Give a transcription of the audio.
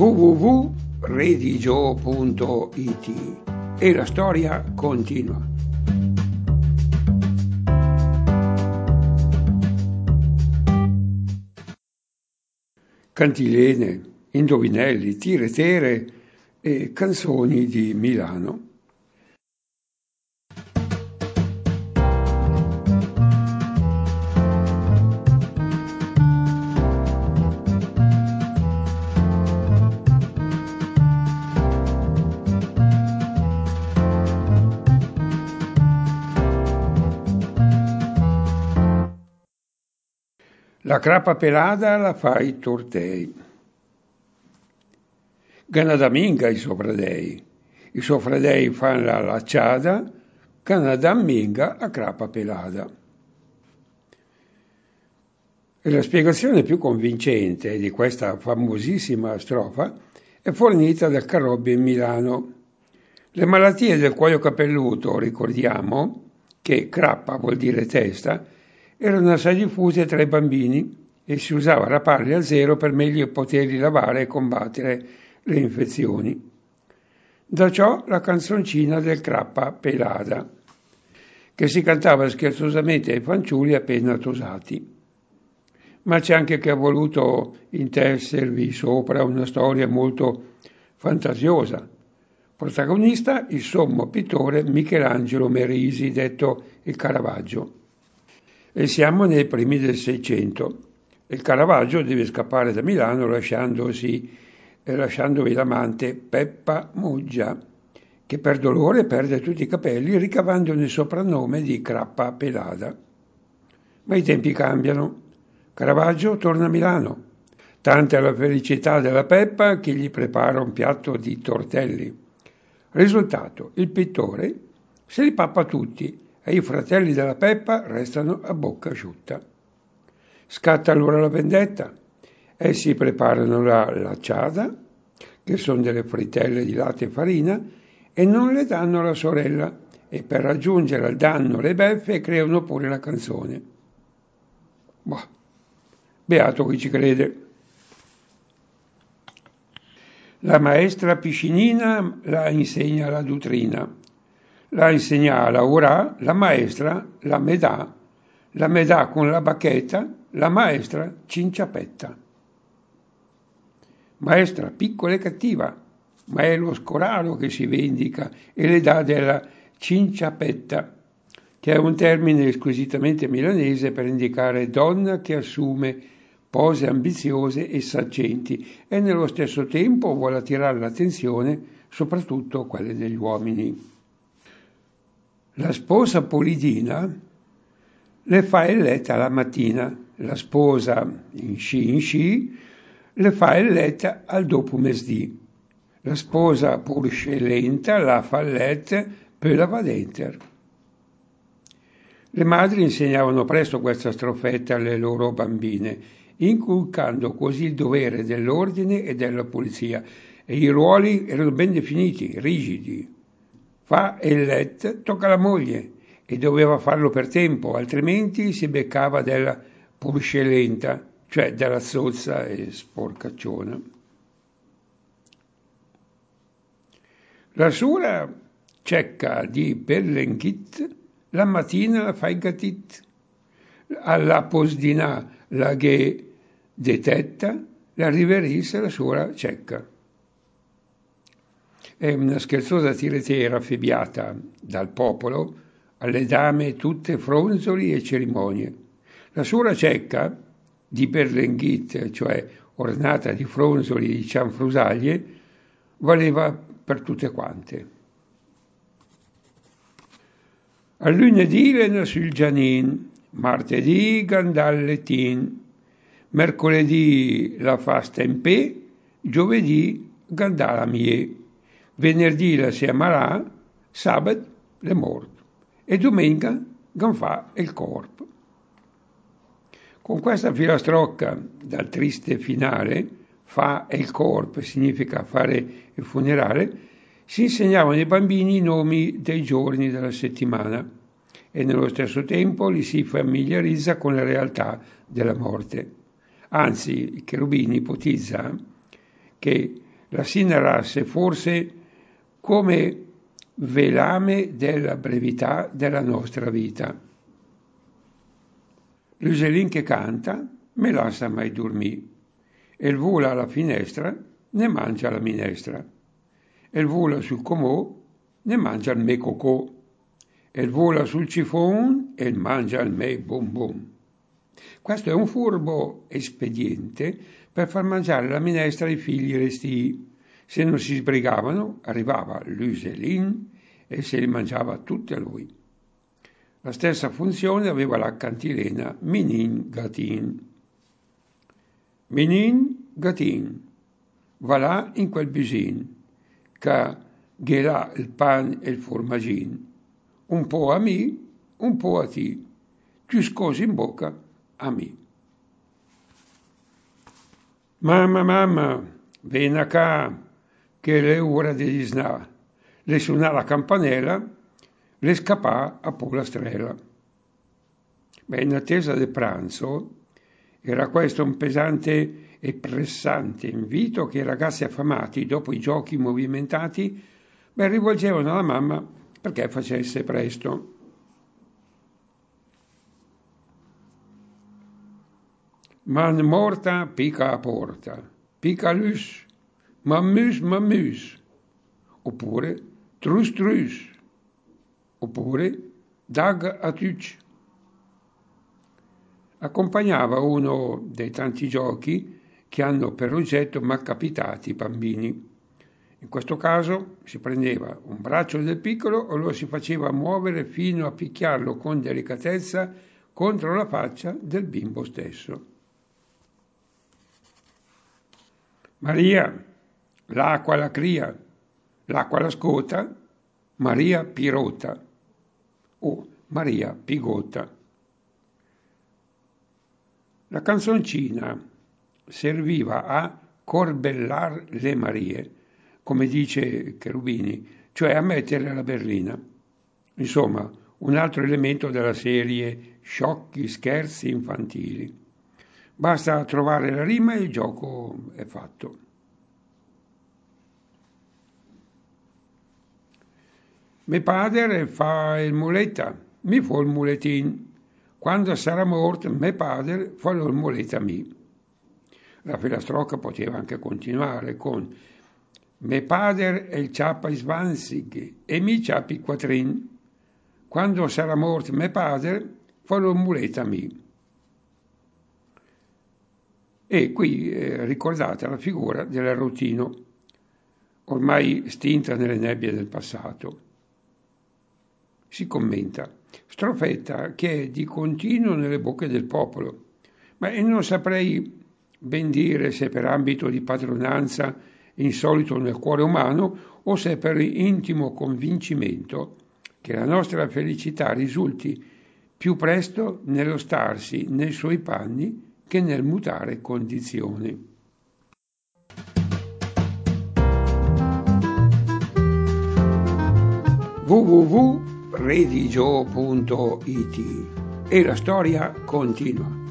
www.redigio.it e la storia continua. Cantilene, indovinelli, tire-tere e canzoni di Milano. La crapa pelada la fa i tortei. Ganadaminga i sofradei fan la lacciada, ganadaminga a crapa pelada. E la spiegazione più convincente di questa famosissima strofa è fornita dal Carobbio in Milano. Le malattie del cuoio capelluto, ricordiamo, che crappa vuol dire testa, erano assai diffuse tra i bambini e si usava raparli a zero per meglio poterli lavare e combattere le infezioni. Da ciò la canzoncina del crappa pelada, che si cantava scherzosamente ai fanciulli appena tosati. Ma c'è anche chi ha voluto intesservi sopra una storia molto fantasiosa. Protagonista il sommo pittore Michelangelo Merisi, detto il Caravaggio. E siamo nei primi del Seicento. Il Caravaggio deve scappare da Milano lasciandovi l'amante Peppa Muggia, che per dolore perde tutti i capelli ricavandone il soprannome di crappa pelada. Ma i tempi cambiano. Caravaggio torna a Milano. Tanta è la felicità della Peppa che gli prepara un piatto di tortelli. Risultato, il pittore se li pappa tutti e i fratelli della Peppa restano a bocca asciutta. Scatta allora la vendetta. Essi preparano la lacciada, che sono delle frittelle di latte e farina, e non le danno alla sorella, e per raggiungere al danno le beffe creano pure la canzone. Beato chi ci crede. La maestra piscinina la insegna la dutrina. La insegna a Laura, la maestra la medà con la bacchetta, la maestra cinciapetta. Maestra piccola e cattiva, ma è lo scoraro che si vendica e le dà della cinciapetta, che è un termine squisitamente milanese per indicare donna che assume pose ambiziose e saggenti e nello stesso tempo vuole attirare l'attenzione, soprattutto quelle degli uomini. La sposa Polidina le fa il letto la mattina, la sposa in sci le fa il letto al dopo mesdì. La sposa pur scelenta la fa il letto per la va denter. Le madri insegnavano presto questa strofetta alle loro bambine, inculcando così il dovere dell'ordine e della pulizia, e i ruoli erano ben definiti, rigidi. Fa il letto, tocca alla moglie, e doveva farlo per tempo, altrimenti si beccava della purscelenta, cioè della zozza e sporcacciona. La sura cecca di Berlenghit la mattina la fa il gatit, alla posdina la che detetta la riverisse la sura cecca. È una scherzosa tiretera affibbiata dal popolo alle dame tutte fronzoli e cerimonie. La sura cecca di Berlenghit, cioè ornata di fronzoli e di cianfrusaglie, valeva per tutte quante. A lunedì lena sul Gianin, martedì gandalletin, mercoledì la fa stempè, giovedì gandala mie. Venerdì la si amarà, sabato le mort e domenica ganfà il corpo. Con questa filastrocca dal triste finale, fa il corpo significa fare il funerale, si insegnavano ai bambini i nomi dei giorni della settimana e nello stesso tempo li si familiarizza con la realtà della morte. Anzi, il Cherubini ipotizza che la si narrasse forse come velame della brevità della nostra vita. L'uselin che canta me lascia mai dormì, e il vola alla finestra ne mangia la minestra, e il vola sul comò ne mangia il me cocò, e il vola sul cifon e il mangia il me bonbon. Questo è un furbo espediente per far mangiare la minestra ai figli restii. Se non si sbrigavano, arrivava l'uselin e se li mangiava tutti a lui. La stessa funzione aveva la cantilena Minin Gatin. Minin Gatin, va là in quel busin, che gh'è il pan e il formagin. Un po' a mi, un po' a ti, più scosi in bocca a mi. Mamma, vieni qua, che è ora di sna. Le suonà la campanella, le scappà a Polastrella. In attesa del pranzo, era questo un pesante e pressante invito che i ragazzi affamati, dopo i giochi movimentati, rivolgevano alla mamma perché facesse presto. Man morta pica a porta, pica lus, mammus, oppure trus, oppure dag a tuc. Accompagnava uno dei tanti giochi che hanno per oggetto malcapitati i bambini. In questo caso si prendeva un braccio del piccolo o lo si faceva muovere fino a picchiarlo con delicatezza contro la faccia del bimbo stesso. Maria, l'acqua la cria, l'acqua la scota, Maria pirota o Maria pigotta. La canzoncina serviva a corbellar le Marie, come dice Cherubini, cioè a mettere la berlina. Insomma, un altro elemento della serie Sciocchi scherzi infantili. Basta trovare la rima e il gioco è fatto. Mio padre fa il muletta, mi fa il muletin. Quando sarà morto, mio padre fa il muletta a me. La filastrocca poteva anche continuare con mio padre è il ciappa i svanzig e mi ciappi quattrin. Quando sarà morto mio padre, fa il muletta a me. E qui ricordate la figura dell'arrotino, ormai stinta nelle nebbie del passato. Si commenta, strofetta che è di continuo nelle bocche del popolo, ma non saprei ben dire se per ambito di padronanza insolito nel cuore umano o se per intimo convincimento che la nostra felicità risulti più presto nello starsi nei suoi panni che nel mutare condizioni. www.redigio.it e la storia continua.